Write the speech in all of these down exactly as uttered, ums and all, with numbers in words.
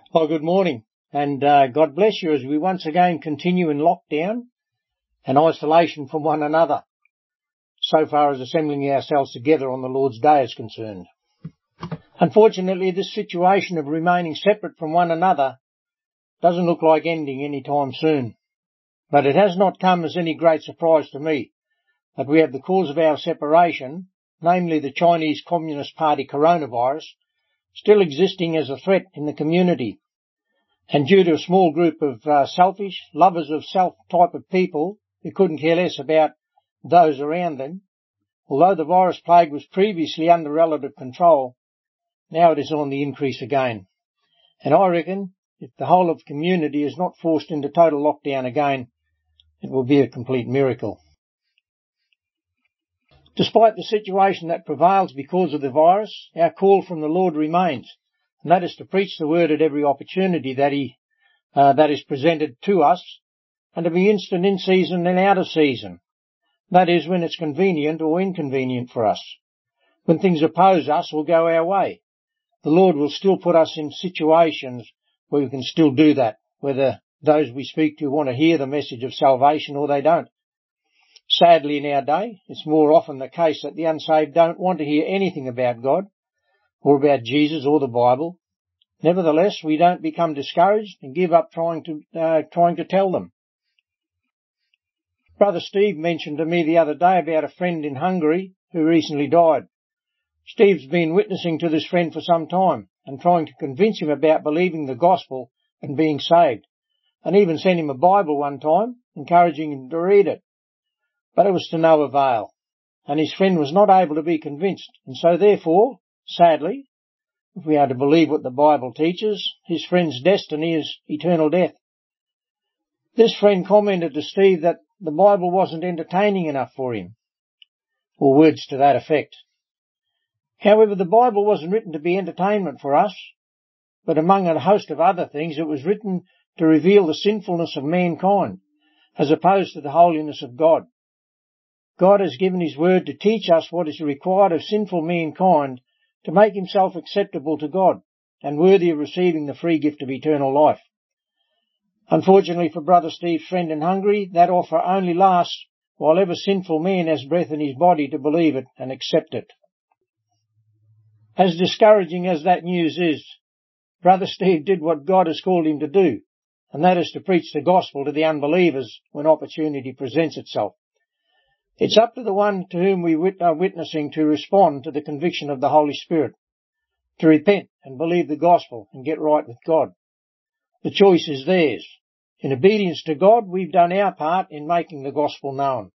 Oh, good morning, and uh, God bless you as we once again continue in lockdown and isolation from one another, so far as assembling ourselves together on the Lord's Day is concerned. Unfortunately, this situation of remaining separate from one another doesn't look like ending any time soon, but it has not come as any great surprise to me that we have the cause of our separation, namely the Chinese Communist Party coronavirus, still existing as a threat in the community. And due to a small group of uh, selfish, lovers of self type of people who couldn't care less about those around them, although the virus plague was previously under relative control, now it is on the increase again. And I reckon if the whole of the community is not forced into total lockdown again, it will be a complete miracle. Despite the situation that prevails because of the virus, our call from the Lord remains, and that is to preach the word at every opportunity that he uh, that is presented to us, and to be instant in season and out of season. That is, when it's convenient or inconvenient for us. When things oppose us or go our way, the Lord will still put us in situations where we can still do that, whether those we speak to want to hear the message of salvation or they don't. Sadly, in our day, it's more often the case that the unsaved don't want to hear anything about God, or about Jesus or the Bible. Nevertheless, we don't become discouraged and give up trying to uh, trying to tell them. Brother Steve mentioned to me the other day about a friend in Hungary who recently died. Steve's been witnessing to this friend for some time and trying to convince him about believing the gospel and being saved, and even sent him a Bible one time, encouraging him to read it. But it was to no avail, and his friend was not able to be convinced, and so therefore, sadly, if we are to believe what the Bible teaches, his friend's destiny is eternal death. This friend commented to Steve that the Bible wasn't entertaining enough for him, or words to that effect. However, the Bible wasn't written to be entertainment for us, but among a host of other things it was written to reveal the sinfulness of mankind, as opposed to the holiness of God. God has given his word to teach us what is required of sinful mankind to make himself acceptable to God and worthy of receiving the free gift of eternal life. Unfortunately for Brother Steve's friend in Hungary, that offer only lasts while ever sinful man has breath in his body to believe it and accept it. As discouraging as that news is, Brother Steve did what God has called him to do, and that is to preach the gospel to the unbelievers when opportunity presents itself. It's up to the one to whom we are witnessing to respond to the conviction of the Holy Spirit, to repent and believe the gospel and get right with God. The choice is theirs. In obedience to God, we've done our part in making the gospel known.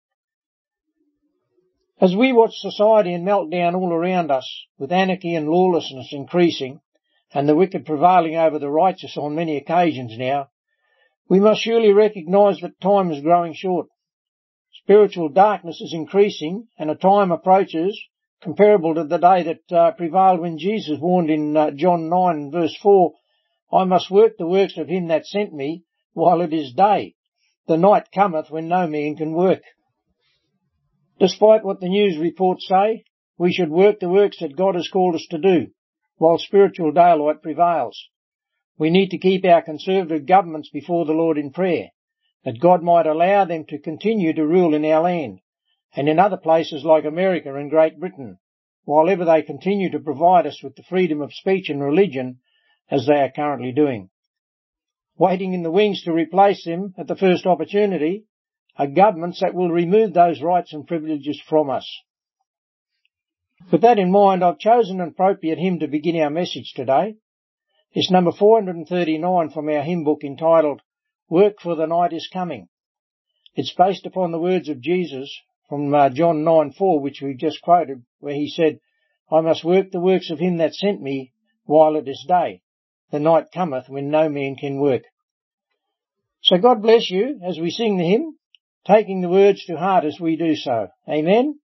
As we watch society in meltdown all around us, with anarchy and lawlessness increasing, and the wicked prevailing over the righteous on many occasions now, we must surely recognise that time is growing short. Spiritual darkness is increasing, and a time approaches comparable to the day that uh, prevailed when Jesus warned in uh, John nine verse four, I must work the works of him that sent me while it is day. The night cometh when no man can work. Despite what the news reports say, we should work the works that God has called us to do, while spiritual daylight prevails. We need to keep our conservative governments before the Lord in prayer, that God might allow them to continue to rule in our land, and in other places like America and Great Britain, while ever they continue to provide us with the freedom of speech and religion as they are currently doing. Waiting in the wings to replace them at the first opportunity are governments that will remove those rights and privileges from us. With that in mind, I've chosen an appropriate hymn to begin our message today. It's number four hundred thirty-nine from our hymn book entitled, Work for the Night is Coming. It's based upon the words of Jesus from uh, John nine four, which we've just quoted, where he said, I must work the works of him that sent me while it is day. The night cometh when no man can work. So God bless you as we sing the hymn, taking the words to heart as we do so. Amen.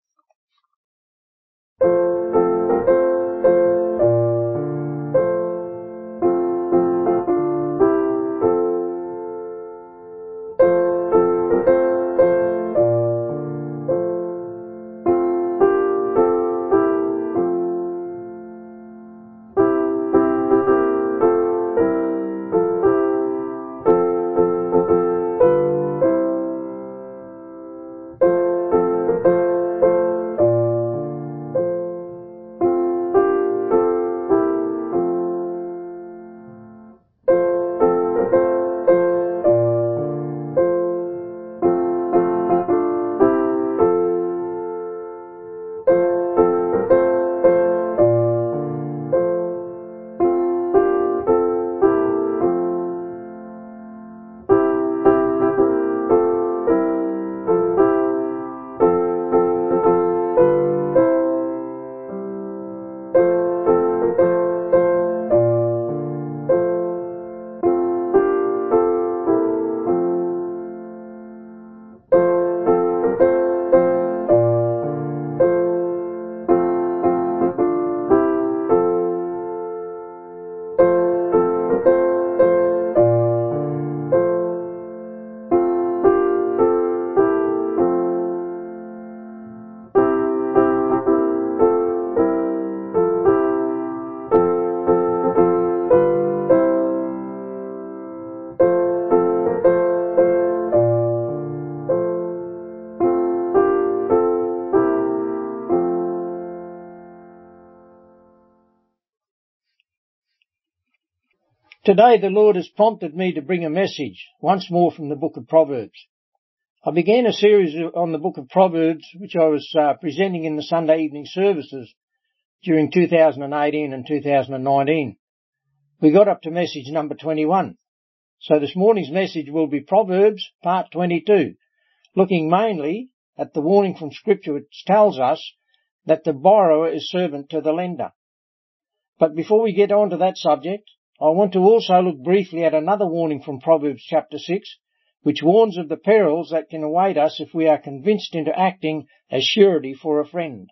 Today the Lord has prompted me to bring a message once more from the book of Proverbs. I began a series on the book of Proverbs which I was uh, presenting in the Sunday evening services during two thousand eighteen and two thousand nineteen. We got up to message number twenty-one. So this morning's message will be Proverbs part twenty-two, looking mainly at the warning from Scripture which tells us that the borrower is servant to the lender. But before we get on to that subject, I want to also look briefly at another warning from Proverbs chapter six, which warns of the perils that can await us if we are convinced into acting as surety for a friend.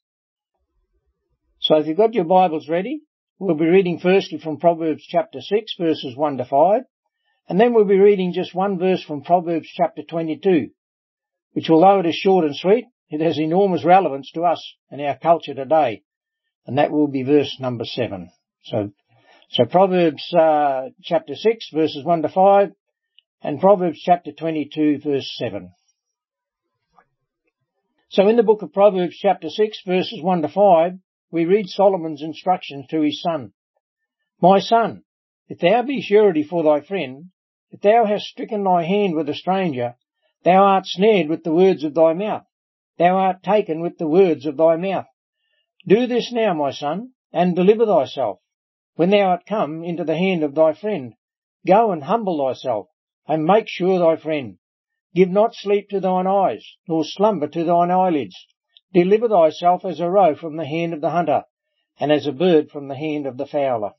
So if you've got your Bibles ready, we'll be reading firstly from Proverbs chapter six, verses one to five, and then we'll be reading just one verse from Proverbs chapter twenty-two, which although it is short and sweet, it has enormous relevance to us and our culture today, and that will be verse number seven. So, so Proverbs uh, chapter six, verses one to five, and Proverbs chapter twenty-two, verse seven. So in the book of Proverbs chapter six, verses one to five, we read Solomon's instructions to his son. My son, if thou be surety for thy friend, if thou hast stricken thy hand with a stranger, thou art snared with the words of thy mouth. Thou art taken with the words of thy mouth. Do this now, my son, and deliver thyself. When thou art come into the hand of thy friend, go and humble thyself, and make sure thy friend. Give not sleep to thine eyes, nor slumber to thine eyelids. Deliver thyself as a roe from the hand of the hunter, and as a bird from the hand of the fowler.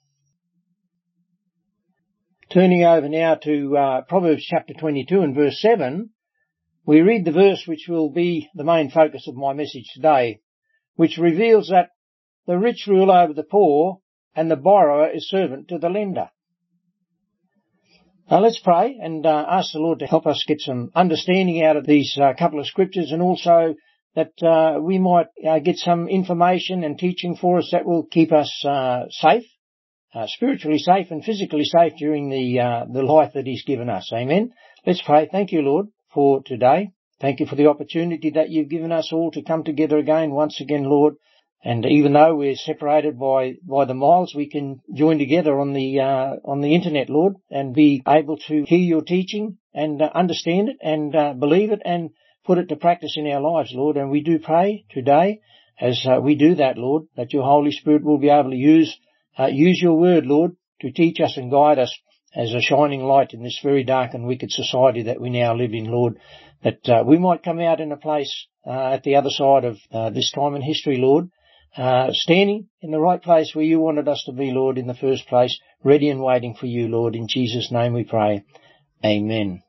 Turning over now to uh, Proverbs chapter twenty-two and verse seven, we read the verse which will be the main focus of my message today, which reveals that the rich rule over the poor, and the borrower is servant to the lender. Now let's pray and uh, ask the Lord to help us get some understanding out of these uh, couple of scriptures, and also that uh, we might uh, get some information and teaching for us that will keep us uh, safe, uh, spiritually safe and physically safe during the uh, the life that He's given us. Amen. Let's pray. Thank you, Lord, for today. Thank you for the opportunity that you've given us all to come together again, once again, Lord. And even though we're separated by, by the miles, we can join together on the, uh, on the internet, Lord, and be able to hear your teaching and uh, understand it and uh, believe it and put it to practice in our lives, Lord. And we do pray today, as uh, we do that, Lord, that your Holy Spirit will be able to use, uh, use your word, Lord, to teach us and guide us as a shining light in this very dark and wicked society that we now live in, Lord, that uh, we might come out in a place uh, at the other side of uh, this time in history, Lord, Uh, standing in the right place where you wanted us to be, Lord, in the first place, ready and waiting for you, Lord. In Jesus' name we pray. Amen.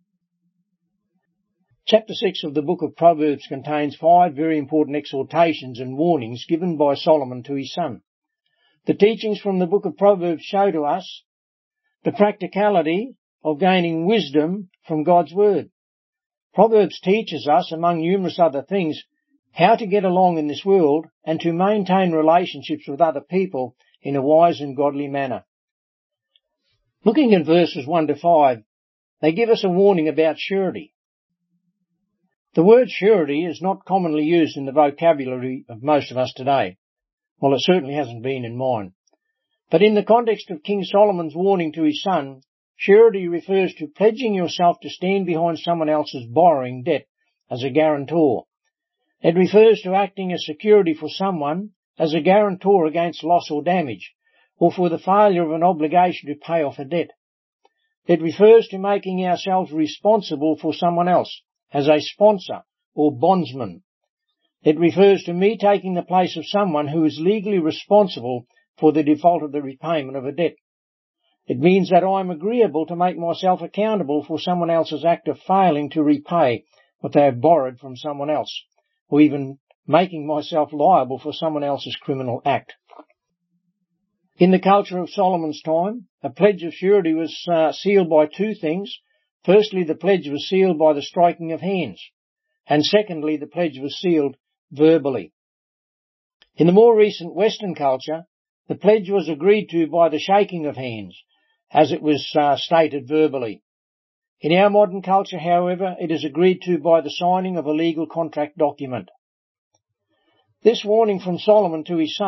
Chapter six of the book of Proverbs contains five very important exhortations and warnings given by Solomon to his son. The teachings from the book of Proverbs show to us the practicality of gaining wisdom from God's word. Proverbs teaches us, among numerous other things, how to get along in this world and to maintain relationships with other people in a wise and godly manner. Looking at verses one to five, they give us a warning about surety. The word surety is not commonly used in the vocabulary of most of us today. Well, it certainly hasn't been in mine. But in the context of King Solomon's warning to his son, surety refers to pledging yourself to stand behind someone else's borrowing debt as a guarantor. It refers to acting as security for someone as a guarantor against loss or damage, or for the failure of an obligation to pay off a debt. It refers to making ourselves responsible for someone else as a sponsor or bondsman. It refers to me taking the place of someone who is legally responsible for the default of the repayment of a debt. It means that I am agreeable to make myself accountable for someone else's act of failing to repay what they have borrowed from someone else, or even making myself liable for someone else's criminal act. In the culture of Solomon's time, a pledge of surety was uh, sealed by two things. Firstly, the pledge was sealed by the striking of hands, and secondly, the pledge was sealed verbally. In the more recent Western culture, the pledge was agreed to by the shaking of hands, as it was uh, stated verbally. In our modern culture, however, it is agreed to by the signing of a legal contract document. This warning from Solomon to his son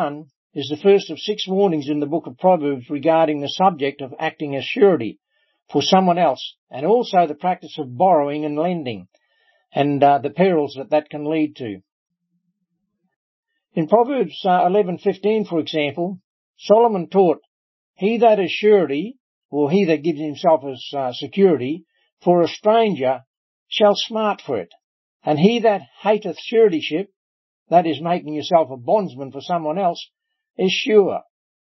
is the first of six warnings in the book of Proverbs regarding the subject of acting as surety for someone else, and also the practice of borrowing and lending, and uh, the perils that that can lead to. In Proverbs uh, eleven fifteen, for example, Solomon taught, "He that is surety, or he that gives himself as uh, security, for a stranger shall smart for it. And he that hateth suretyship," that is making yourself a bondsman for someone else, "is sure."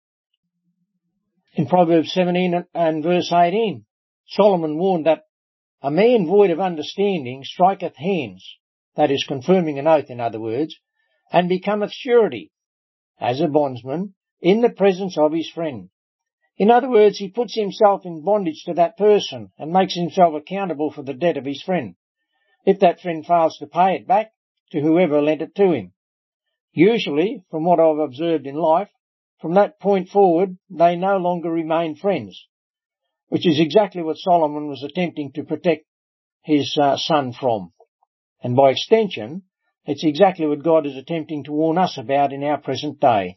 In Proverbs seventeen and verse eighteen, Solomon warned that a man void of understanding striketh hands, that is confirming an oath in other words, and becometh surety, as a bondsman, in the presence of his friend. In other words, he puts himself in bondage to that person and makes himself accountable for the debt of his friend, if that friend fails to pay it back to whoever lent it to him. Usually, from what I've observed in life, from that point forward, they no longer remain friends, which is exactly what Solomon was attempting to protect his uh, son from. And by extension, it's exactly what God is attempting to warn us about in our present day.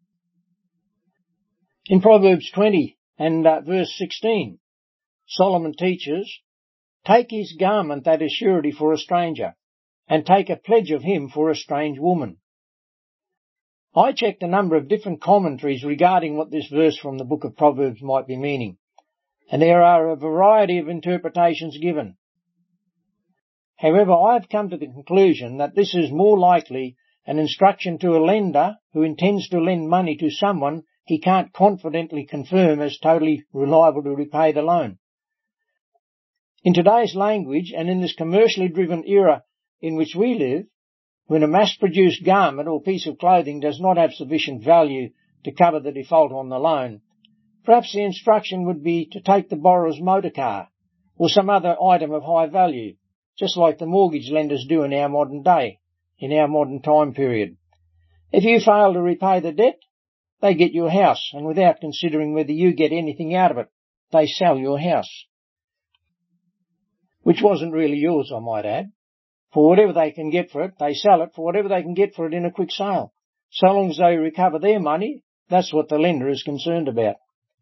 In Proverbs twenty and uh, verse sixteen, Solomon teaches, "Take his garment that is surety for a stranger, and take a pledge of him for a strange woman." I checked a number of different commentaries regarding what this verse from the book of Proverbs might be meaning, and there are a variety of interpretations given. However, I have come to the conclusion that this is more likely an instruction to a lender who intends to lend money to someone he can't confidently confirm as totally reliable to repay the loan. In today's language, and in this commercially driven era in which we live, when a mass-produced garment or piece of clothing does not have sufficient value to cover the default on the loan, perhaps the instruction would be to take the borrower's motor car or some other item of high value, just like the mortgage lenders do in our modern day, in our modern time period. If you fail to repay the debt, they get your house, and without considering whether you get anything out of it, they sell your house. Which wasn't really yours, I might add. For whatever they can get for it, they sell it for whatever they can get for it in a quick sale. So long as they recover their money, that's what the lender is concerned about.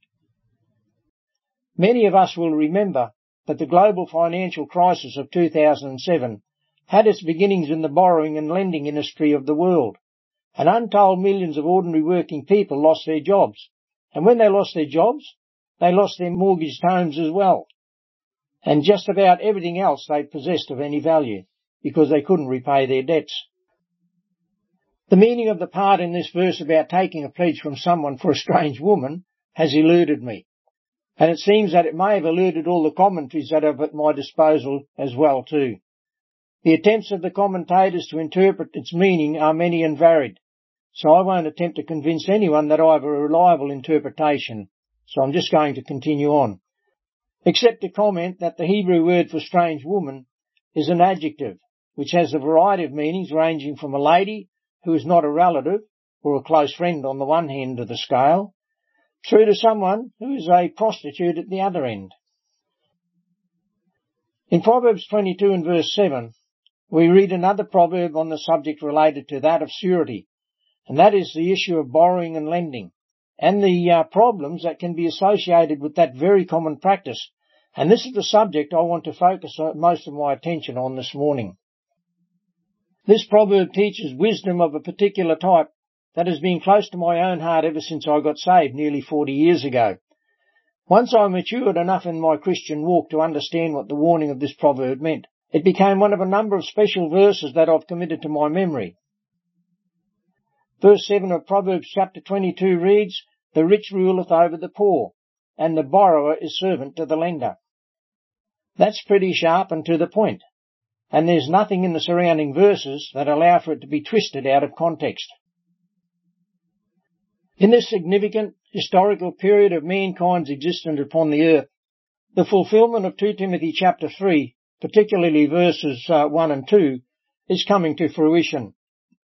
Many of us will remember that the global financial crisis of two thousand seven had its beginnings in the borrowing and lending industry of the world, and untold millions of ordinary working people lost their jobs. And when they lost their jobs, they lost their mortgaged homes as well, and just about everything else they possessed of any value, because they couldn't repay their debts. The meaning of the part in this verse about taking a pledge from someone for a strange woman has eluded me, and it seems that it may have eluded all the commentaries that are at my disposal as well too. The attempts of the commentators to interpret its meaning are many and varied, so I won't attempt to convince anyone that I have a reliable interpretation, so I'm just going to continue on, except to comment that the Hebrew word for strange woman is an adjective, which has a variety of meanings ranging from a lady who is not a relative or a close friend on the one end of the scale, through to someone who is a prostitute at the other end. In Proverbs twenty-two and verse seven, we read another proverb on the subject related to that of surety, and that is the issue of borrowing and lending, and the uh, problems that can be associated with that very common practice. And this is the subject I want to focus most of my attention on this morning. This proverb teaches wisdom of a particular type that has been close to my own heart ever since I got saved nearly forty years ago. Once I matured enough in my Christian walk to understand what the warning of this proverb meant, it became one of a number of special verses that I've committed to my memory. Verse seven of Proverbs chapter twenty-two reads, "The rich ruleth over the poor, and the borrower is servant to the lender." That's pretty sharp and to the point, and there's nothing in the surrounding verses that allow for it to be twisted out of context. In this significant historical period of mankind's existence upon the earth, the fulfillment of Second Timothy chapter three, particularly verses uh, one and two, is coming to fruition.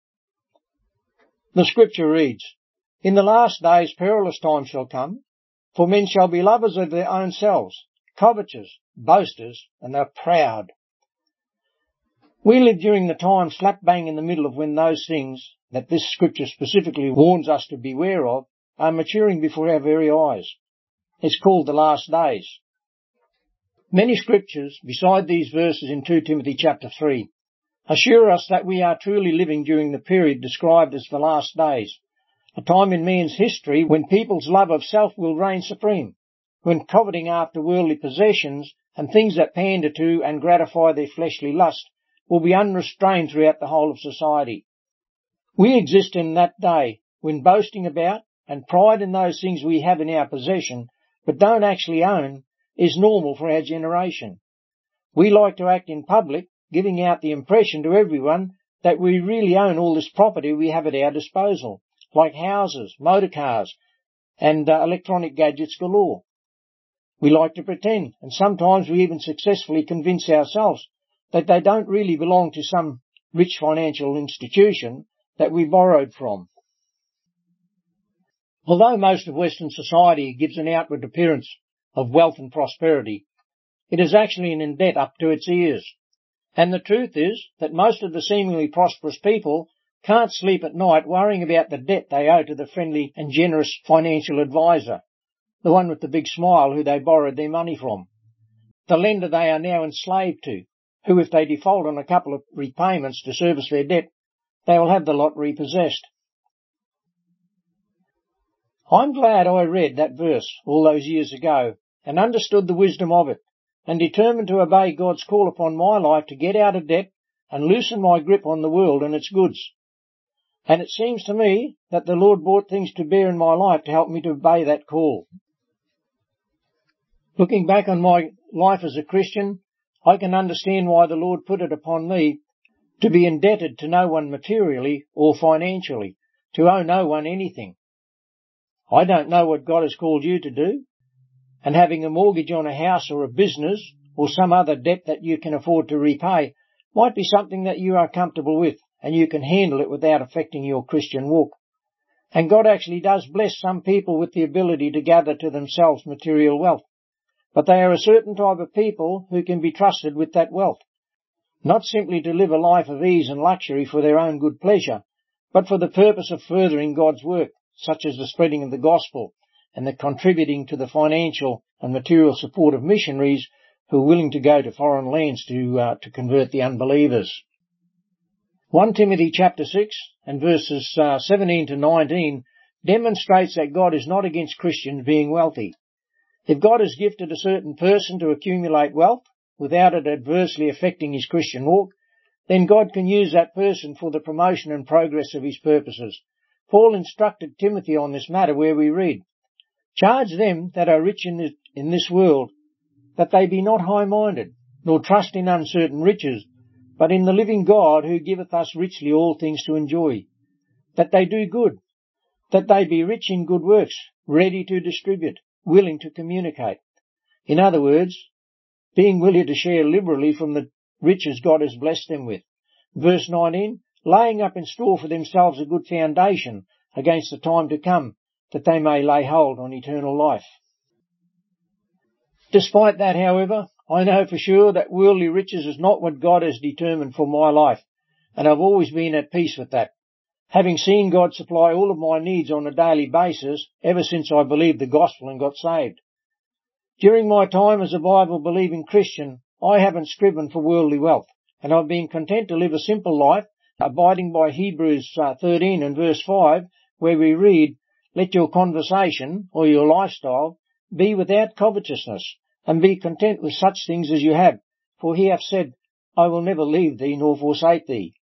The scripture reads, "In the last days perilous times shall come, for men shall be lovers of their own selves, covetous, boasters, and they're proud." We live during the time slap bang in the middle of when those things that this scripture specifically warns us to beware of are maturing before our very eyes. It's called the last days. Many scriptures, beside these verses in Second Timothy chapter three, assure us that we are truly living during the period described as the last days, a time in man's history when people's love of self will reign supreme, when coveting after worldly possessions and things that pander to and gratify their fleshly lust will be unrestrained throughout the whole of society. We exist in that day when boasting about and pride in those things we have in our possession but don't actually own is normal for our generation. We like to act in public, giving out the impression to everyone that we really own all this property we have at our disposal, like houses, motor cars, and uh, electronic gadgets galore. We like to pretend, and sometimes we even successfully convince ourselves that they don't really belong to some rich financial institution that we borrowed from. Although most of Western society gives an outward appearance of wealth and prosperity, it is actually in debt up to its ears. And the truth is that most of the seemingly prosperous people can't sleep at night worrying about the debt they owe to the friendly and generous financial advisor, the one with the big smile who they borrowed their money from, the lender they are now enslaved to, who if they default on a couple of repayments to service their debt, they will have the lot repossessed. I'm glad I read that verse all those years ago and understood the wisdom of it, and determined to obey God's call upon my life to get out of debt and loosen my grip on the world and its goods. And it seems to me that the Lord brought things to bear in my life to help me to obey that call. Looking back on my life as a Christian, I can understand why the Lord put it upon me to be indebted to no one materially or financially, to owe no one anything. I don't know what God has called you to do, and having a mortgage on a house or a business or some other debt that you can afford to repay might be something that you are comfortable with and you can handle it without affecting your Christian walk. And God actually does bless some people with the ability to gather to themselves material wealth. But they are a certain type of people who can be trusted with that wealth, not simply to live a life of ease and luxury for their own good pleasure, but for the purpose of furthering God's work, such as the spreading of the gospel and the contributing to the financial and material support of missionaries who are willing to go to foreign lands to uh, to convert the unbelievers. First Timothy chapter six and verses uh, seventeen to nineteen demonstrates that God is not against Christians being wealthy. If God has gifted a certain person to accumulate wealth without it adversely affecting his Christian walk, then God can use that person for the promotion and progress of his purposes. Paul instructed Timothy on this matter where we read, "Charge them that are rich in this, in this world, that they be not high-minded, nor trust in uncertain riches, but in the living God who giveth us richly all things to enjoy. That they do good, that they be rich in good works, ready to distribute, willing to communicate." In other words, being willing to share liberally from the riches God has blessed them with. Verse nineteen, laying up in store for themselves a good foundation against the time to come, that they may lay hold on eternal life. Despite that, however, I know for sure that worldly riches is not what God has determined for my life, and I've always been at peace with that, having seen God supply all of my needs on a daily basis ever since I believed the gospel and got saved. During my time as a Bible-believing Christian, I haven't striven for worldly wealth, and I've been content to live a simple life, abiding by Hebrews thirteen and verse five, where we read, "Let your conversation, or your lifestyle, be without covetousness, and be content with such things as you have, for he hath said, I will never leave thee nor forsake thee."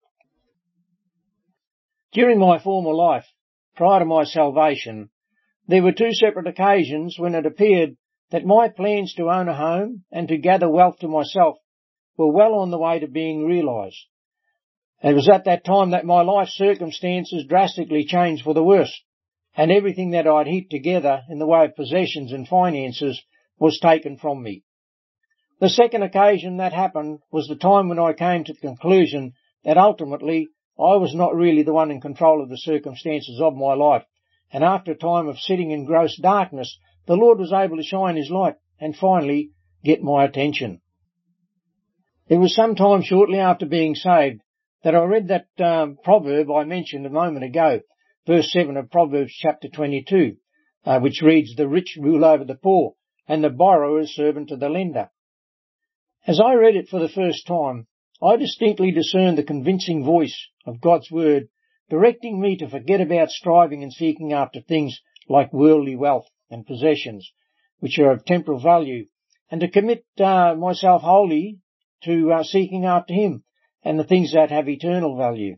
During my former life, prior to my salvation, there were two separate occasions when it appeared that my plans to own a home and to gather wealth to myself were well on the way to being realised. It was at that time that my life circumstances drastically changed for the worse, and everything that I'd heaped together in the way of possessions and finances was taken from me. The second occasion that happened was the time when I came to the conclusion that ultimately I was not really the one in control of the circumstances of my life, and after a time of sitting in gross darkness, the Lord was able to shine his light and finally get my attention. It was some time shortly after being saved that I read that um, proverb I mentioned a moment ago, verse seven of Proverbs chapter twenty-two, uh, which reads, "The rich rule over the poor, and the borrower is servant to the lender." As I read it for the first time, I distinctly discerned the convincing voice of God's word directing me to forget about striving and seeking after things like worldly wealth and possessions, which are of temporal value, and to commit uh, myself wholly to uh, seeking after Him and the things that have eternal value.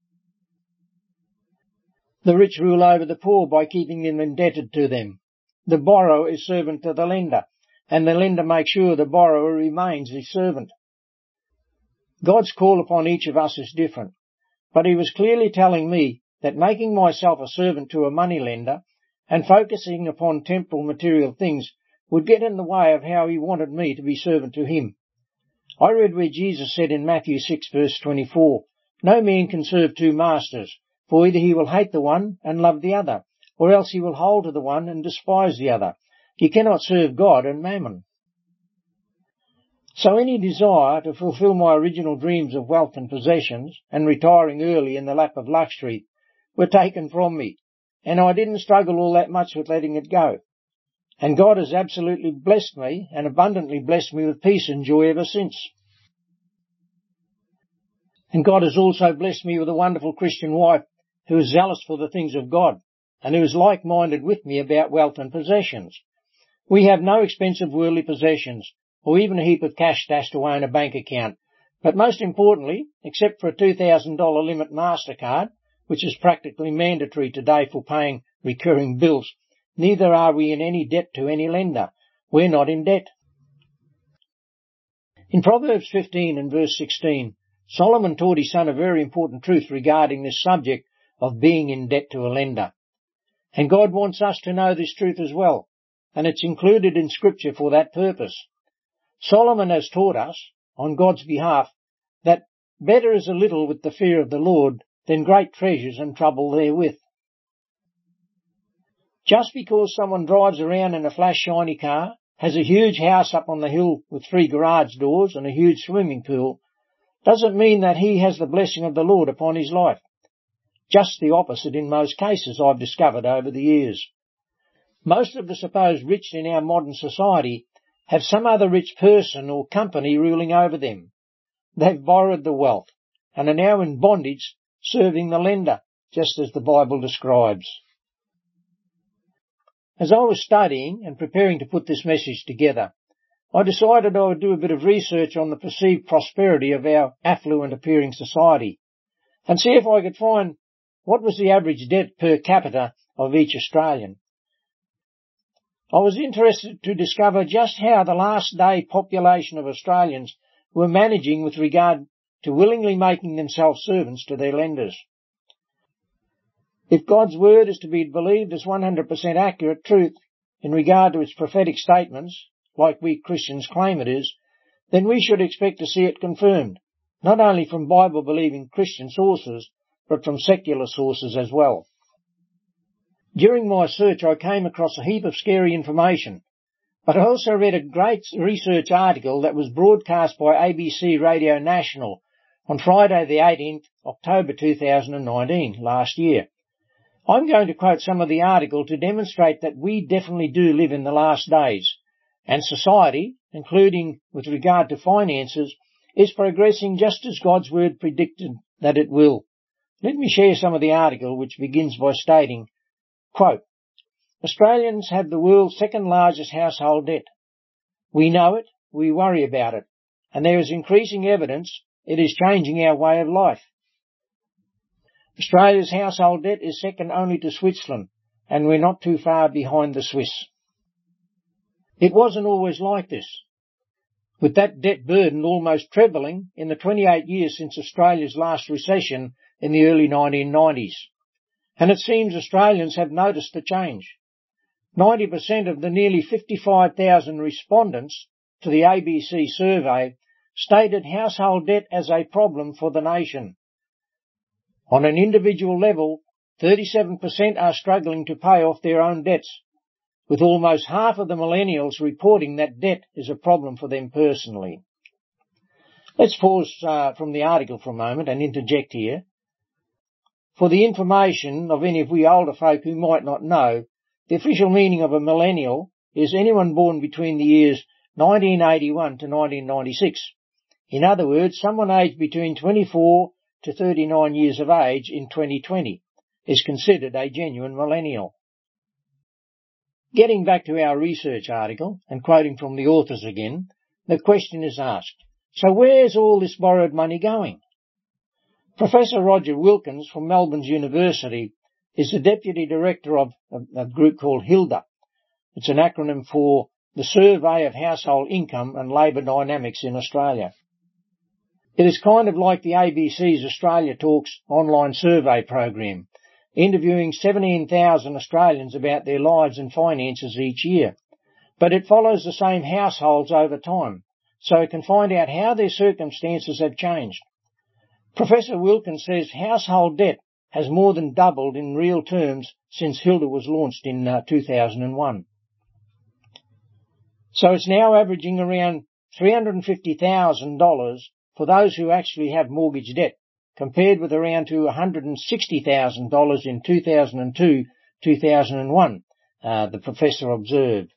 The rich rule over the poor by keeping them indebted to them. The borrower is servant to the lender, and the lender makes sure the borrower remains his servant. God's call upon each of us is different, but He was clearly telling me that making myself a servant to a moneylender and focusing upon temporal material things would get in the way of how He wanted me to be servant to Him. I read where Jesus said in Matthew six verse twenty-four, "No man can serve two masters, for either he will hate the one and love the other, or else he will hold to the one and despise the other. You cannot serve God and mammon." So any desire to fulfill my original dreams of wealth and possessions and retiring early in the lap of luxury were taken from me, and I didn't struggle all that much with letting it go. And God has absolutely blessed me and abundantly blessed me with peace and joy ever since. And God has also blessed me with a wonderful Christian wife who is zealous for the things of God and who is like-minded with me about wealth and possessions. We have no expensive worldly possessions or even a heap of cash stashed away in a bank account, but most importantly, except for a two thousand dollars limit MasterCard, which is practically mandatory today for paying recurring bills, neither are we in any debt to any lender. We're not in debt. In Proverbs fifteen and verse sixteen, Solomon taught his son a very important truth regarding this subject of being in debt to a lender. And God wants us to know this truth as well, and it's included in Scripture for that purpose. Solomon has taught us, on God's behalf, that better is a little with the fear of the Lord than great treasures and trouble therewith. Just because someone drives around in a flash shiny car, has a huge house up on the hill with three garage doors and a huge swimming pool, doesn't mean that he has the blessing of the Lord upon his life. Just the opposite in most cases, I've discovered over the years. Most of the supposed rich in our modern society have some other rich person or company ruling over them. They've borrowed the wealth and are now in bondage serving the lender, just as the Bible describes. As I was studying and preparing to put this message together, I decided I would do a bit of research on the perceived prosperity of our affluent appearing society and see if I could find what was the average debt per capita of each Australian. I was interested to discover just how the last day population of Australians were managing with regard to willingly making themselves servants to their lenders. If God's word is to be believed as one hundred percent accurate truth in regard to its prophetic statements, like we Christians claim it is, then we should expect to see it confirmed, not only from Bible-believing Christian sources, but from secular sources as well. During my search I came across a heap of scary information, but I also read a great research article that was broadcast by A B C Radio National on Friday the eighteenth of October two thousand nineteen, last year. I'm going to quote some of the article to demonstrate that we definitely do live in the last days, and society, including with regard to finances, is progressing just as God's word predicted that it will. Let me share some of the article, which begins by stating, quote, "Australians have the world's second largest household debt. We know it, we worry about it, and there is increasing evidence it is changing our way of life. Australia's household debt is second only to Switzerland, and we're not too far behind the Swiss. It wasn't always like this, with that debt burden almost trebling in the twenty-eight years since Australia's last recession in the early nineteen nineties. And it seems Australians have noticed the change. ninety percent of the nearly fifty-five thousand respondents to the A B C survey stated household debt as a problem for the nation. On an individual level, thirty-seven percent are struggling to pay off their own debts, with almost half of the millennials reporting that debt is a problem for them personally. Let's pause uh, from the article for a moment and interject here. For the information of any of we older folk who might not know, the official meaning of a millennial is anyone born between the years nineteen eighty-one to nineteen ninety-six. In other words, someone aged between twenty-four to thirty-nine years of age in twenty twenty is considered a genuine millennial. Getting back to our research article, and quoting from the authors again, the question is asked, so where's all this borrowed money going? Professor Roger Wilkins from Melbourne's University is the Deputy Director of a group called HILDA. It's an acronym for the Survey of Household Income and Labour Dynamics in Australia. It is kind of like the A B C's Australia Talks online survey program, interviewing seventeen thousand Australians about their lives and finances each year. But it follows the same households over time, so it can find out how their circumstances have changed. Professor Wilkins says household debt has more than doubled in real terms since HILDA was launched in uh, two thousand one. So it's now averaging around three hundred fifty thousand dollars for those who actually have mortgage debt, compared with around to one hundred sixty thousand dollars in two thousand two to two thousand one, uh, the professor observed.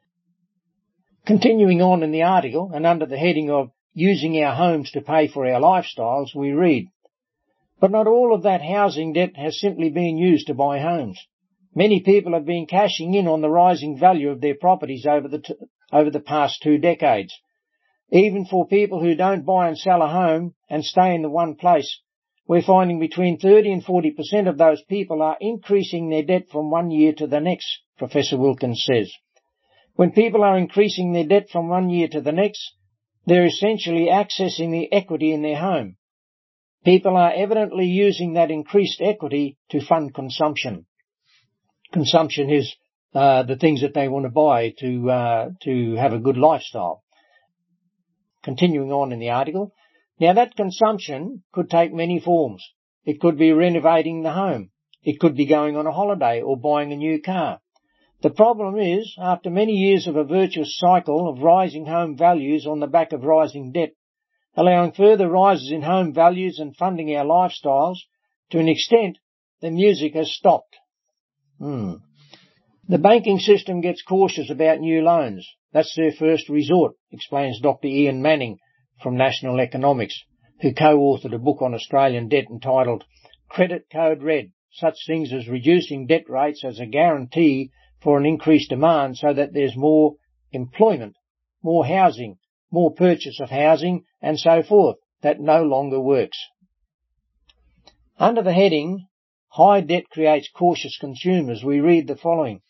Continuing on in the article, and under the heading of Using Our Homes to Pay for Our Lifestyles, we read, but not all of that housing debt has simply been used to buy homes. Many people have been cashing in on the rising value of their properties over the, t- over the past two decades. Even for people who don't buy and sell a home and stay in the one place, we're finding between thirty and forty percent of those people are increasing their debt from one year to the next, Professor Wilkins says. When people are increasing their debt from one year to the next, they're essentially accessing the equity in their home. People are evidently using that increased equity to fund consumption. Consumption is uh, the things that they want to buy to uh, to have a good lifestyle. Continuing on in the article, now that consumption could take many forms. It could be renovating the home. It could be going on a holiday or buying a new car. The problem is, after many years of a virtuous cycle of rising home values on the back of rising debt, allowing further rises in home values and funding our lifestyles, to an extent, the music has stopped. Hmm. The banking system gets cautious about new loans. That's their first resort, explains Doctor Ian Manning from National Economics, who co-authored a book on Australian debt entitled Credit Code Red, Such Things as Reducing Debt Rates as a Guarantee for an Increased Demand so that there's more employment, more housing, more purchase of housing, and so forth. That no longer works. Under the heading, High Debt Creates Cautious Consumers, we read the following.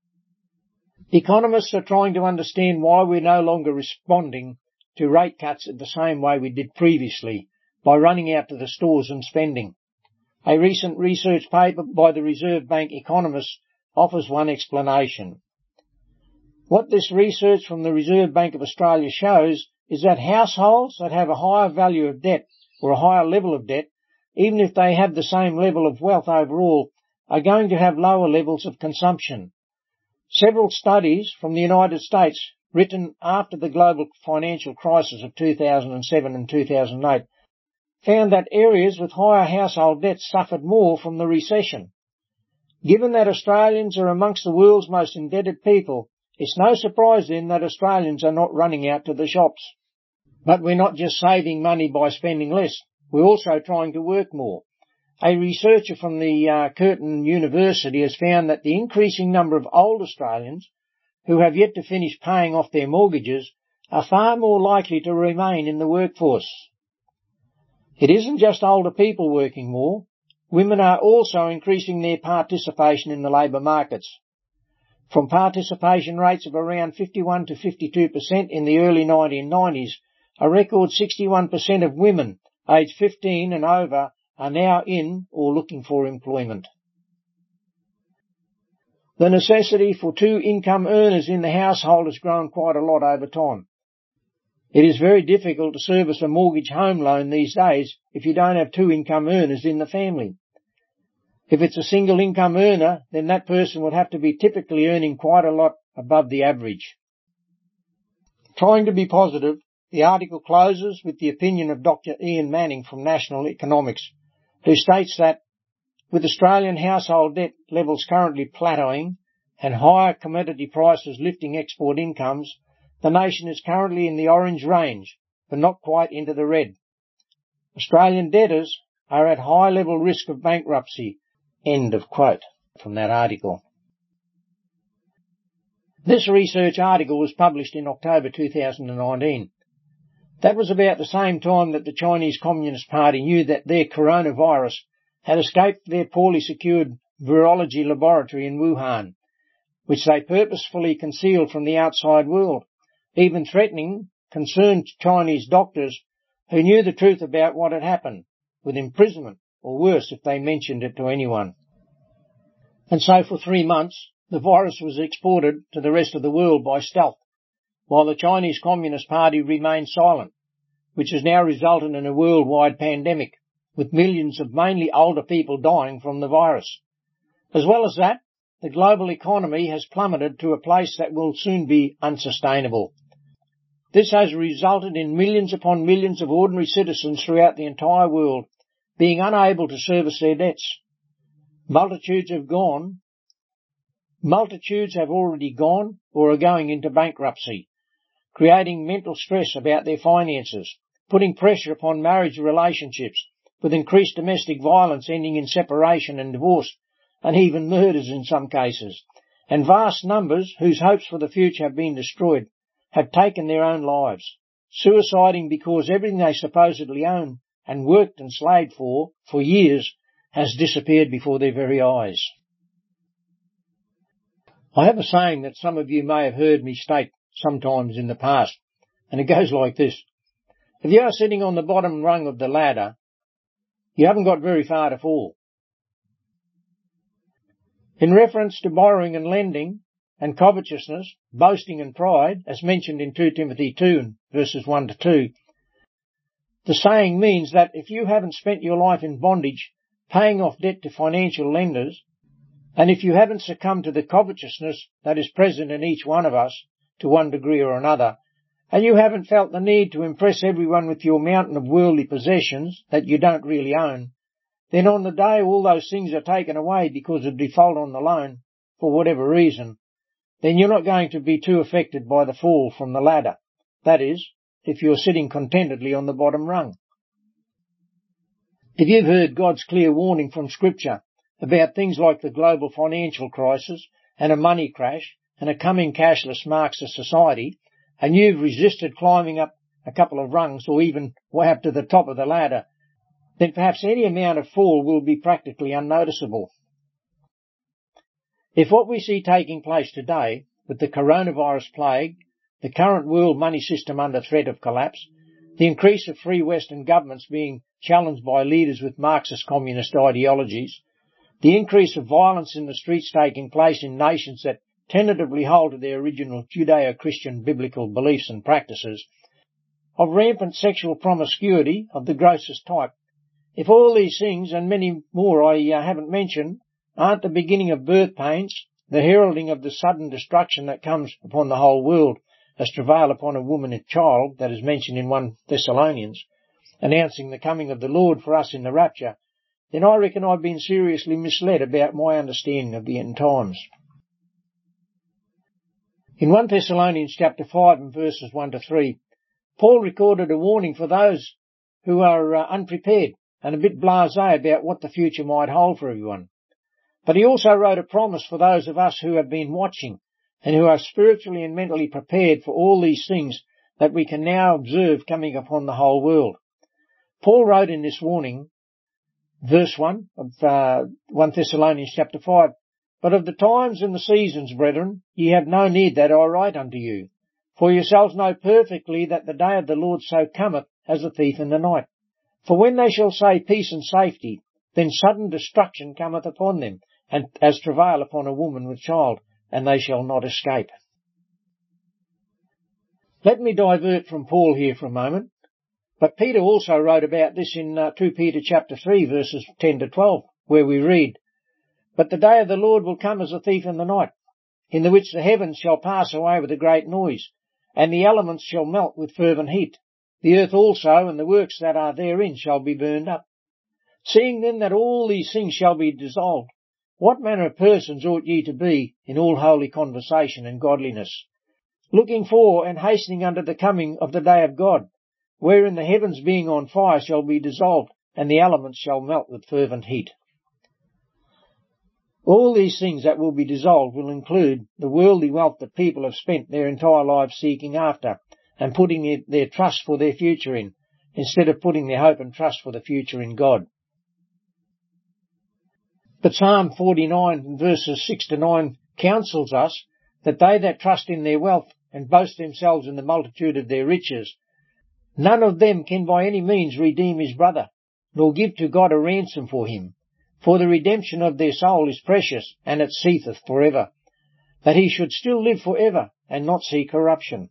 Economists are trying to understand why we're no longer responding to rate cuts in the same way we did previously, by running out to the stores and spending. A recent research paper by the Reserve Bank economists offers one explanation. What this research from the Reserve Bank of Australia shows is that households that have a higher value of debt or a higher level of debt, even if they have the same level of wealth overall, are going to have lower levels of consumption. Several studies from the United States, written after the global financial crisis of two thousand seven and two thousand eight, found that areas with higher household debts suffered more from the recession. Given that Australians are amongst the world's most indebted people, it's no surprise then that Australians are not running out to the shops. But we're not just saving money by spending less, we're also trying to work more. A researcher from the uh, Curtin University has found that the increasing number of old Australians who have yet to finish paying off their mortgages are far more likely to remain in the workforce. It isn't just older people working more. Women are also increasing their participation in the labour markets. From participation rates of around fifty-one to fifty-two percent in the early nineteen nineties, a record sixty-one percent of women aged fifteen and over are now in or looking for employment. The necessity for two income earners in the household has grown quite a lot over time. It is very difficult to service a mortgage home loan these days if you don't have two income earners in the family. If it's a single income earner, then that person would have to be typically earning quite a lot above the average. Trying to be positive, The article closes with the opinion of Doctor Ian Manning from National Economics, who states that with Australian household debt levels currently plateauing and higher commodity prices lifting export incomes, the nation is currently in the orange range, but not quite into the red. Australian debtors are at high level risk of bankruptcy. End of quote from that article. This research article was published in October two thousand nineteen. That was about the same time that the Chinese Communist Party knew that their coronavirus had escaped their poorly secured virology laboratory in Wuhan, which they purposefully concealed from the outside world, even threatening concerned Chinese doctors who knew the truth about what had happened, with imprisonment or worse if they mentioned it to anyone. And so for three months, the virus was exported to the rest of the world by stealth, while the Chinese Communist Party remained silent, which has now resulted in a worldwide pandemic, with millions of mainly older people dying from the virus. As well as that, the global economy has plummeted to a place that will soon be unsustainable. This has resulted in millions upon millions of ordinary citizens throughout the entire world being unable to service their debts. Multitudes have gone, multitudes have already gone or are going into bankruptcy, creating mental stress about their finances, putting pressure upon marriage relationships, with increased domestic violence ending in separation and divorce, and even murders in some cases. And vast numbers, whose hopes for the future have been destroyed, have taken their own lives, suiciding because everything they supposedly own and worked and slaved for for years has disappeared before their very eyes. I have a saying that some of you may have heard me state sometimes in the past, and it goes like this. If you are sitting on the bottom rung of the ladder, you haven't got very far to fall. In reference to borrowing and lending, and covetousness, boasting and pride, as mentioned in Second Timothy two, verses one to two, the saying means that if you haven't spent your life in bondage, paying off debt to financial lenders, and if you haven't succumbed to the covetousness that is present in each one of us, to one degree or another, and you haven't felt the need to impress everyone with your mountain of worldly possessions that you don't really own, then on the day all those things are taken away because of default on the loan, for whatever reason, then you're not going to be too affected by the fall from the ladder. That is, if you're sitting contentedly on the bottom rung. If you've heard God's clear warning from Scripture about things like the global financial crisis and a money crash and a coming cashless Marxist society, and you've resisted climbing up a couple of rungs or even way up to the top of the ladder, then perhaps any amount of fall will be practically unnoticeable. If what we see taking place today, with the coronavirus plague, the current world money system under threat of collapse, the increase of free Western governments being challenged by leaders with Marxist communist ideologies, the increase of violence in the streets taking place in nations that tentatively hold to their original Judeo-Christian biblical beliefs and practices, of rampant sexual promiscuity of the grossest type, if all these things and many more I uh, haven't mentioned aren't the beginning of birth pains, the heralding of the sudden destruction that comes upon the whole world as travail upon a woman and child that is mentioned in First Thessalonians, announcing the coming of the Lord for us in the rapture, then I reckon I've been seriously misled about my understanding of the end times. In First Thessalonians chapter five and verses one to three, Paul recorded a warning for those who are uh, unprepared and a bit blasé about what the future might hold for everyone. But he also wrote a promise for those of us who have been watching and who are spiritually and mentally prepared for all these things that we can now observe coming upon the whole world. Paul wrote in this warning, verse one of uh, First Thessalonians chapter five, But of the times and the seasons, brethren, ye have no need that I write unto you. For yourselves know perfectly that the day of the Lord so cometh as a thief in the night. For when they shall say peace and safety, then sudden destruction cometh upon them, and as travail upon a woman with child, and they shall not escape. Let me divert from Paul here for a moment. But Peter also wrote about this in uh, Second Peter chapter three, verses ten to twelve, where we read, But the day of the Lord will come as a thief in the night, in the which the heavens shall pass away with a great noise, and the elements shall melt with fervent heat. The earth also and the works that are therein shall be burned up. Seeing then that all these things shall be dissolved, what manner of persons ought ye to be in all holy conversation and godliness, looking for and hastening unto the coming of the day of God, wherein the heavens being on fire shall be dissolved, and the elements shall melt with fervent heat. All these things that will be dissolved will include the worldly wealth that people have spent their entire lives seeking after and putting their trust for their future in, instead of putting their hope and trust for the future in God. But Psalm forty-nine verses six to nine counsels us that they that trust in their wealth and boast themselves in the multitude of their riches, none of them can by any means redeem his brother, nor give to God a ransom for him. For the redemption of their soul is precious, and it ceaseth for ever, that he should still live for ever, and not see corruption.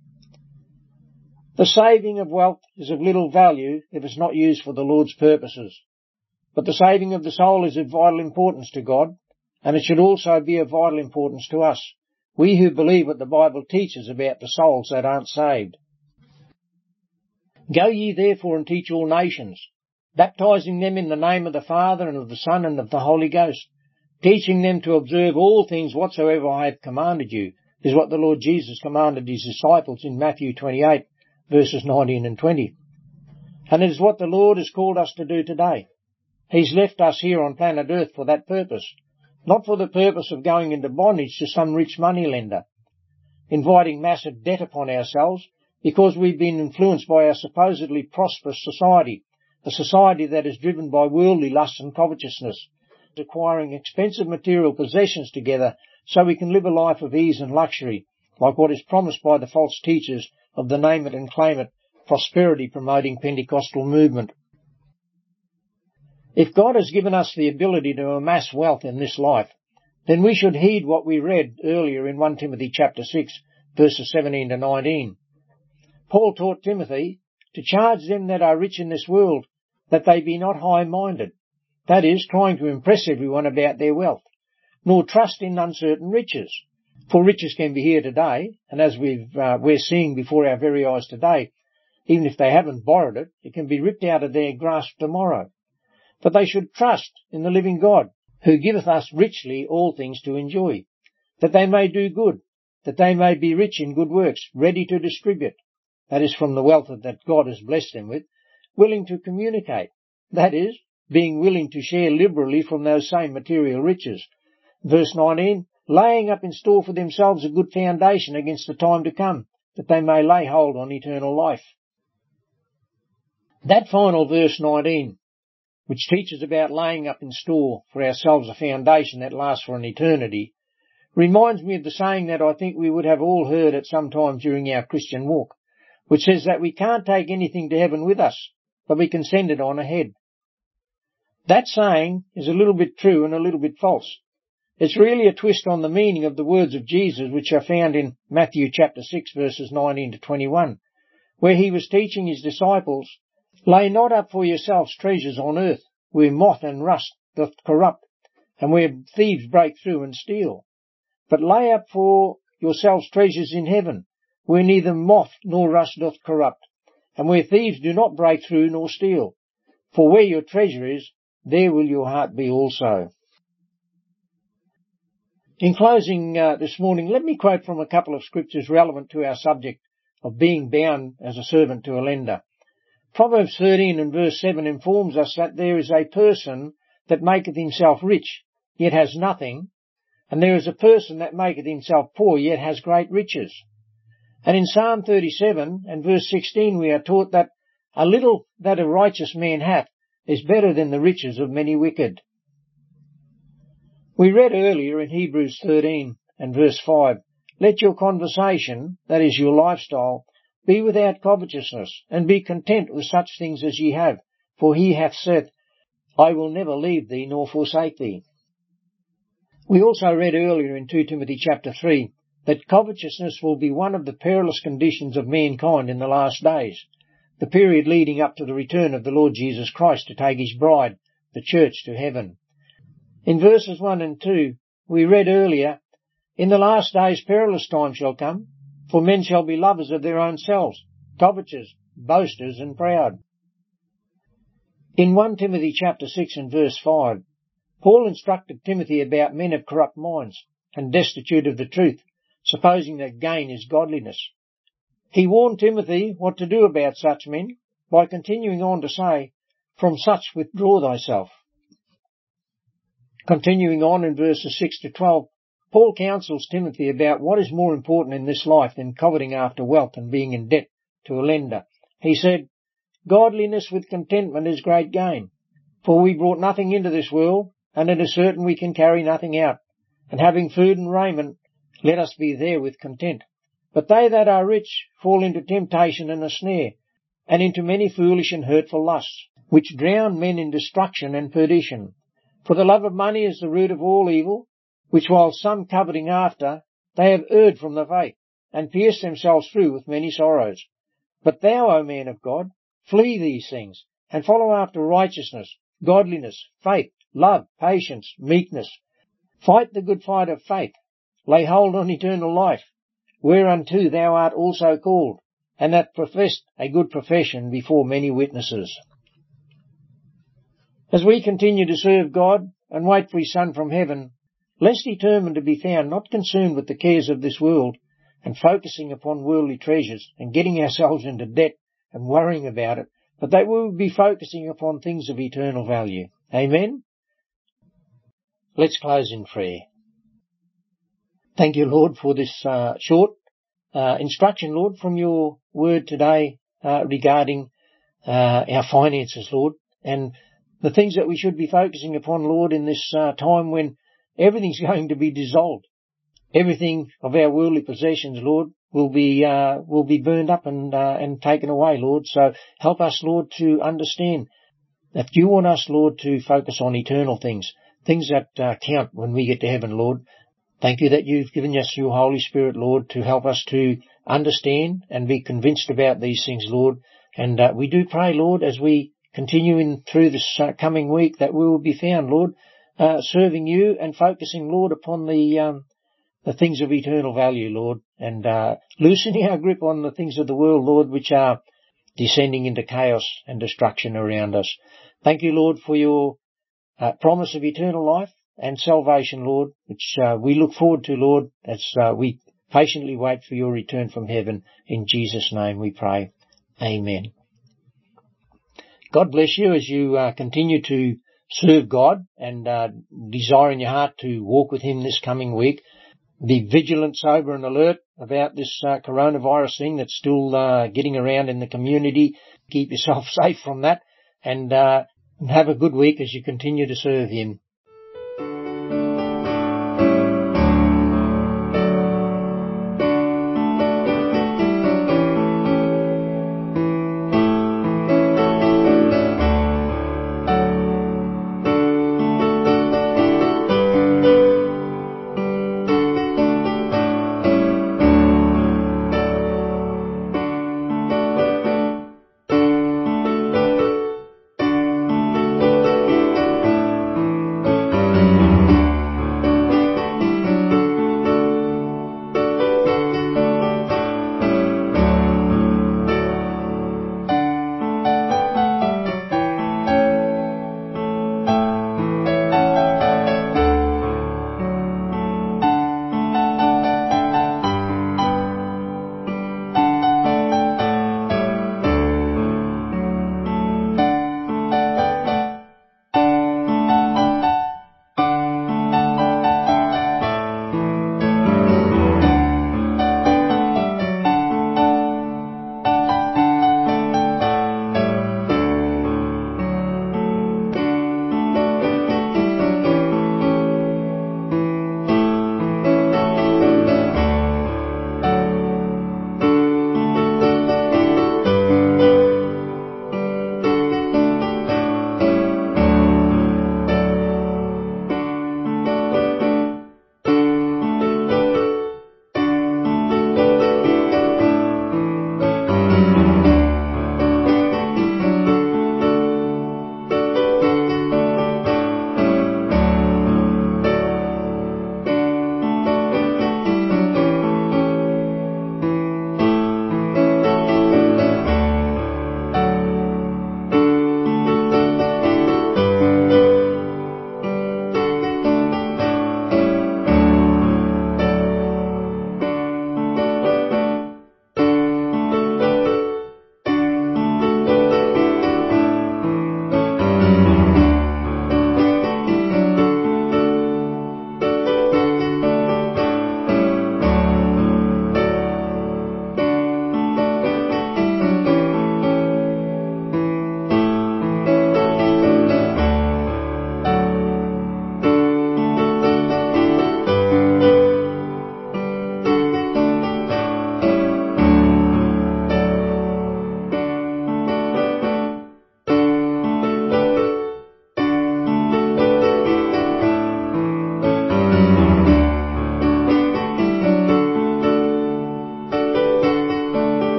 The saving of wealth is of little value if it is not used for the Lord's purposes. But the saving of the soul is of vital importance to God, and it should also be of vital importance to us, we who believe what the Bible teaches about the souls that aren't saved. Go ye therefore and teach all nations, baptizing them in the name of the Father and of the Son and of the Holy Ghost, teaching them to observe all things whatsoever I have commanded you, is what the Lord Jesus commanded his disciples in Matthew twenty-eight, verses nineteen and twenty. And it is what the Lord has called us to do today. He's left us here on planet Earth for that purpose, not for the purpose of going into bondage to some rich moneylender, inviting massive debt upon ourselves because we've been influenced by our supposedly prosperous society, a society that is driven by worldly lust and covetousness, acquiring expensive material possessions together so we can live a life of ease and luxury, like what is promised by the false teachers of the name it and claim it, prosperity-promoting Pentecostal movement. If God has given us the ability to amass wealth in this life, then we should heed what we read earlier in First Timothy chapter six, verses seventeen to nineteen. Paul taught Timothy to charge them that are rich in this world that they be not high-minded, that is, trying to impress everyone about their wealth, nor trust in uncertain riches. For riches can be here today, and as we've, uh, we're seeing before our very eyes today, even if they haven't borrowed it, it can be ripped out of their grasp tomorrow. But they should trust in the living God, who giveth us richly all things to enjoy, that they may do good, that they may be rich in good works, ready to distribute, that is, from the wealth that God has blessed them with, willing to communicate, that is, being willing to share liberally from those same material riches. Verse nineteen, laying up in store for themselves a good foundation against the time to come, that they may lay hold on eternal life. That final verse nineteen, which teaches about laying up in store for ourselves a foundation that lasts for an eternity, reminds me of the saying that I think we would have all heard at some time during our Christian walk, which says that we can't take anything to heaven with us, but we can send it on ahead. That saying is a little bit true and a little bit false. It's really a twist on the meaning of the words of Jesus, which are found in Matthew chapter six, verses nineteen to twenty-one, where he was teaching his disciples, lay not up for yourselves treasures on earth, where moth and rust doth corrupt, and where thieves break through and steal. But lay up for yourselves treasures in heaven, where neither moth nor rust doth corrupt, and where thieves do not break through nor steal. For where your treasure is, there will your heart be also. In closing uh, this morning, let me quote from a couple of scriptures relevant to our subject of being bound as a servant to a lender. Proverbs thirteen and verse seven informs us that there is a person that maketh himself rich, yet has nothing, and there is a person that maketh himself poor, yet has great riches. And in Psalm thirty-seven and verse sixteen we are taught that a little that a righteous man hath is better than the riches of many wicked. We read earlier in Hebrews thirteen and verse five, let your conversation, that is your lifestyle, be without covetousness, and be content with such things as ye have, for he hath said, I will never leave thee nor forsake thee. We also read earlier in Second Timothy chapter three that covetousness will be one of the perilous conditions of mankind in the last days, the period leading up to the return of the Lord Jesus Christ to take his bride, the church, to heaven. In verses one and two, we read earlier, in the last days perilous times shall come, For men shall be lovers of their own selves, covetous, boasters, and proud. In First Timothy chapter six and verse five, Paul instructed Timothy about men of corrupt minds and destitute of the truth, supposing that gain is godliness. He warned Timothy what to do about such men by continuing on to say, "From such withdraw thyself." Continuing on in verses six to twelve, Paul counsels Timothy about what is more important in this life than coveting after wealth and being in debt to a lender. He said, "Godliness with contentment is great gain, for we brought nothing into this world, and it is certain we can carry nothing out. And having food and raiment, let us be therewith content. But they that are rich fall into temptation and a snare, and into many foolish and hurtful lusts, which drown men in destruction and perdition. For the love of money is the root of all evil, which while some coveting after, they have erred from the faith, and pierced themselves through with many sorrows. But thou, O man of God, flee these things, and follow after righteousness, godliness, faith, love, patience, meekness. Fight the good fight of faith. Lay hold on eternal life, whereunto thou art also called, and that professed a good profession before many witnesses." As we continue to serve God and wait for His Son from heaven, let's determine to be found not consumed with the cares of this world and focusing upon worldly treasures and getting ourselves into debt and worrying about it, but that we will be focusing upon things of eternal value. Amen? Let's close in prayer. Thank you, Lord, for this uh, short uh, instruction, Lord, from your word today uh, regarding uh, our finances, Lord, and the things that we should be focusing upon, Lord, in this uh, time when everything's going to be dissolved. Everything of our worldly possessions, Lord, will be uh, will be burned up and uh, and taken away, Lord. So help us, Lord, to understand that you want us, Lord, to focus on eternal things, things that uh, count when we get to heaven, Lord. Thank you that you've given us your Holy Spirit, Lord, to help us to understand and be convinced about these things, Lord. And uh, we do pray, Lord, as we continue in through this uh, coming week, that we will be found, Lord, uh, serving you and focusing, Lord, upon the um, the things of eternal value, Lord, and uh, loosening our grip on the things of the world, Lord, which are descending into chaos and destruction around us. Thank you, Lord, for your uh, promise of eternal life and salvation, Lord, which uh, we look forward to, Lord, as uh, we patiently wait for your return from heaven. In Jesus' name we pray. Amen. God bless you as you uh, continue to serve God and uh, desire in your heart to walk with Him this coming week. Be vigilant, sober and alert about this uh, coronavirus thing that's still uh, getting around in the community. Keep yourself safe from that and uh, have a good week as you continue to serve Him.